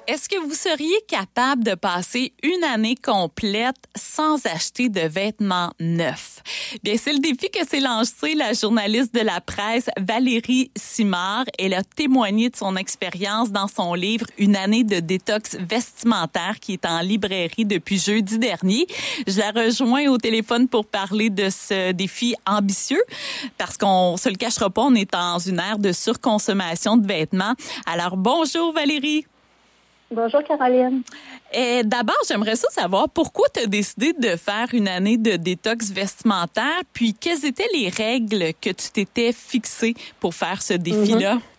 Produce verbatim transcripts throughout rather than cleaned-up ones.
Est-ce que vous seriez capable de passer une année complète sans acheter de vêtements neufs? Bien, c'est le défi que s'est lancé la journaliste de la presse Valérie Simard. Elle a témoigné de son expérience dans son livre « Une année de détox vestimentaire » qui est en librairie depuis jeudi dernier. Je la rejoins au téléphone pour parler de ce défi ambitieux parce qu'on se le cachera pas, on est dans une ère de surconsommation de vêtements. Alors, bonjour Valérie. Bonjour Caroline. Et d'abord, j'aimerais ça savoir pourquoi tu as décidé de faire une année de détox vestimentaire, puis quelles étaient les règles que tu t'étais fixées pour faire ce défi-là? Mm-hmm.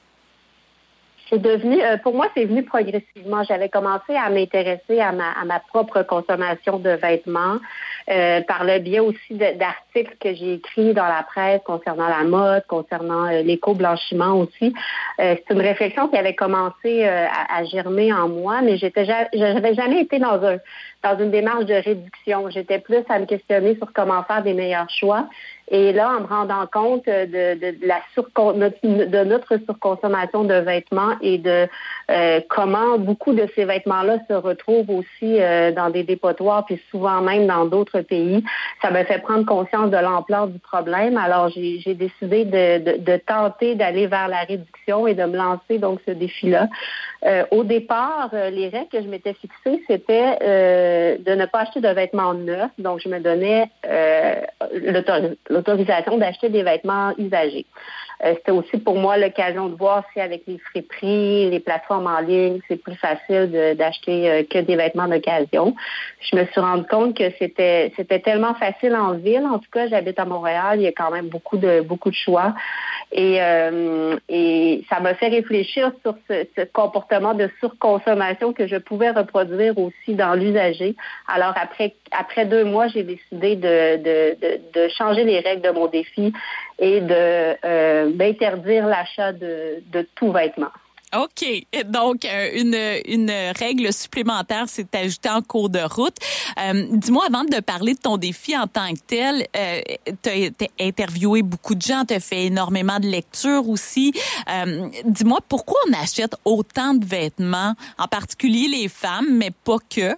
C'est devenu, euh, pour moi, c'est venu progressivement. J'avais commencé à m'intéresser à ma, à ma propre consommation de vêtements euh, par le biais aussi de, d'articles que j'ai écrits dans la presse concernant la mode, concernant euh, l'éco-blanchiment aussi. Euh, c'est une réflexion qui avait commencé euh, à, à germer en moi, mais j'étais, j'avais jamais été dans un dans une démarche de réduction. J'étais plus à me questionner sur comment faire des meilleurs choix. Et là, en me rendant compte de, de, de la surcon, de notre surconsommation de vêtements et de euh, comment beaucoup de ces vêtements-là se retrouvent aussi euh, dans des dépotoirs, puis souvent même dans d'autres pays, ça m'a fait prendre conscience de l'ampleur du problème. Alors, j'ai, j'ai décidé de, de, de tenter d'aller vers la réduction et de me lancer donc ce défi-là. Euh, au départ, euh, les règles que je m'étais fixées, c'était euh, de ne pas acheter de vêtements neufs. Donc, je me donnais euh, l'autor- l'autorisation d'acheter des vêtements usagés. Euh, c'était aussi pour moi l'occasion de voir si avec les friperies, les plateformes en ligne, c'est plus facile de, d'acheter euh, que des vêtements d'occasion. Je me suis rendu compte que c'était c'était tellement facile en ville. En tout cas, j'habite à Montréal, il y a quand même beaucoup de beaucoup de choix. Et, euh, et ça m'a fait réfléchir sur ce, ce comportement de surconsommation que je pouvais reproduire aussi dans l'usager. Alors après après deux mois, j'ai décidé de de, de, de changer les règles de mon défi et de euh, d'interdire l'achat de, de tout vêtement. OK. Donc, euh, une, une règle supplémentaire s'est ajoutée en cours de route. Euh, dis-moi, avant de parler de ton défi en tant que tel, euh, tu as interviewé beaucoup de gens, tu as fait énormément de lectures aussi. Euh, dis-moi, pourquoi on achète autant de vêtements, en particulier les femmes, mais pas que?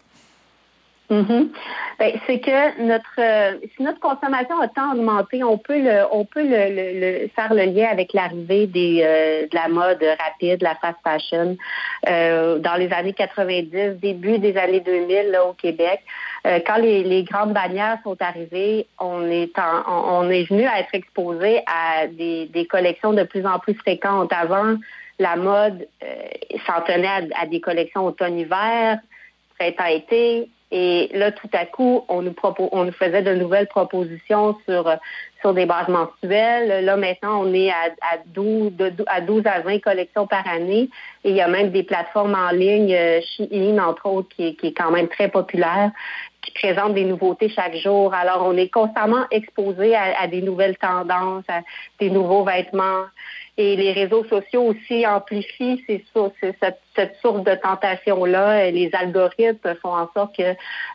Mm-hmm. Ben, c'est que notre euh, si notre consommation a tant augmenté, on peut le on peut le, le, le faire le lien avec l'arrivée des euh, de la mode rapide, la fast fashion euh, dans les années quatre-vingt-dix, début des années deux mille là au Québec. Euh, quand les, les grandes bannières sont arrivées, on est en, on, on est venu à être exposé à des, des collections de plus en plus fréquentes. Avant, la mode euh, s'en tenait à, à des collections automne-hiver, printemps-été. Et là, tout à coup, on nous propos, on nous faisait de nouvelles propositions sur sur des bases mensuelles. Là, maintenant, on est à, à douze, de, à douze à vingt collections par année. Et il y a même des plateformes en ligne, euh, Shein, entre autres, qui est, qui est quand même très populaire, qui présentent des nouveautés chaque jour. Alors, on est constamment exposé à, à des nouvelles tendances, à des nouveaux vêtements. Et les réseaux sociaux aussi amplifient c'est ça, c'est cette, cette source de tentation-là. Les algorithmes font en sorte que euh,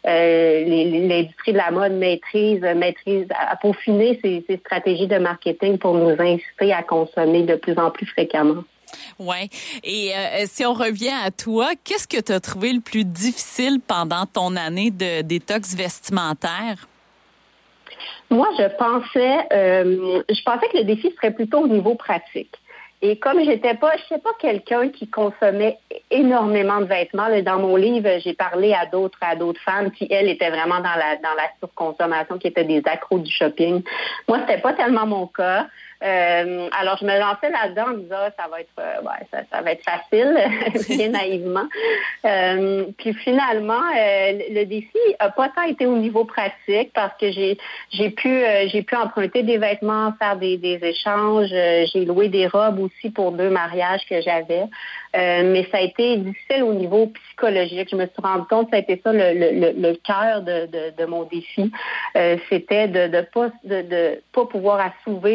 les, l'industrie de la mode maîtrise, maîtrise à peaufiner ses, ses stratégies de marketing pour nous inciter à consommer de plus en plus fréquemment. Oui. Et euh, si on revient à toi, qu'est-ce que tu as trouvé le plus difficile pendant ton année de détox vestimentaire? Moi, je pensais, euh, je pensais que le défi serait plutôt au niveau pratique. Et comme j'étais pas, je sais pas quelqu'un qui consommait énormément de vêtements. Là, dans mon livre, j'ai parlé à d'autres, à d'autres femmes qui elles étaient vraiment dans la dans la surconsommation, qui étaient des accros du shopping. Moi, c'était pas tellement mon cas. Euh, alors, je me lançais là-dedans en disant ça va être, euh, ouais, ça, ça va être facile, bien naïvement. Euh, puis finalement, euh, le défi a pas tant été au niveau pratique parce que j'ai j'ai pu euh, j'ai pu emprunter des vêtements, faire des, des échanges. Euh, j'ai loué des robes aussi pour deux mariages que j'avais. Euh, mais ça a été difficile au niveau psychologique. Je me suis rendu compte que ça a été ça le, le, le, le cœur de, de, de mon défi. Euh, c'était de de pas de, de pas pouvoir assouvir des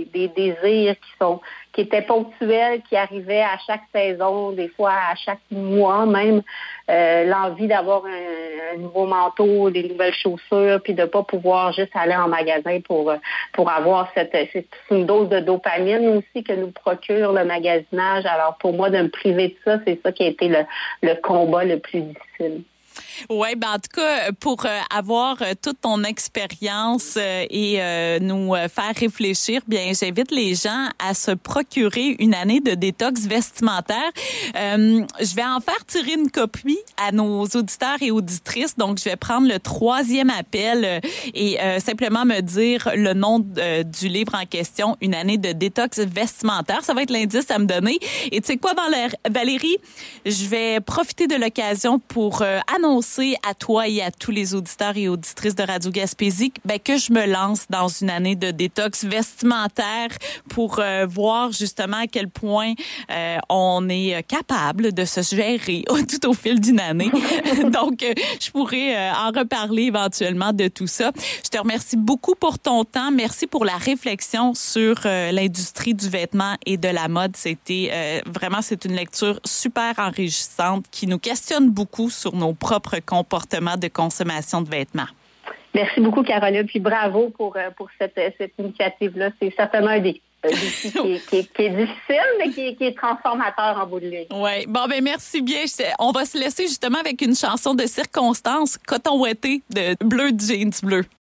des, des désirs qui sont qui étaient ponctuels, qui arrivaient à chaque saison, des fois à chaque mois même. Euh, l'envie d'avoir un, un nouveau manteau, des nouvelles chaussures, puis de pas pouvoir juste aller en magasin pour pour avoir cette, cette une dose de dopamine aussi que nous procure le magasinage. Alors pour moi, de me priver de ça, c'est ça qui a été le, le combat le plus difficile. Oui, ben en tout cas, pour euh, avoir euh, toute ton expérience euh, et euh, nous euh, faire réfléchir, bien, j'invite les gens à se procurer une année de détox vestimentaire. Euh, je vais en faire tirer une copie à nos auditeurs et auditrices. Donc, je vais prendre le troisième appel euh, et euh, simplement me dire le nom euh, du livre en question, une année de détox vestimentaire. Ça va être l'indice à me donner. Et tu sais quoi, Valérie, je vais profiter de l'occasion pour euh, annoncer à toi et à tous les auditeurs et auditrices de Radio Gaspésie ben, que je me lance dans une année de détox vestimentaire pour euh, voir justement à quel point euh, on est capable de se gérer tout au fil d'une année. Donc, euh, je pourrais euh, en reparler éventuellement de tout ça. Je te remercie beaucoup pour ton temps. Merci pour la réflexion sur euh, l'industrie du vêtement et de la mode. C'était euh, vraiment, c'est une lecture super enrichissante qui nous questionne beaucoup sur nos propres comportements de consommation de vêtements. Merci beaucoup, Caroline, puis bravo pour, pour cette, cette initiative-là. C'est certainement un défi qui, qui, qui est difficile, mais qui, qui est transformateur en bout de ligne. Oui. Bon, ben merci bien. On va se laisser justement avec une chanson de circonstance, Coton ouaté de Bleu Jeans Bleu.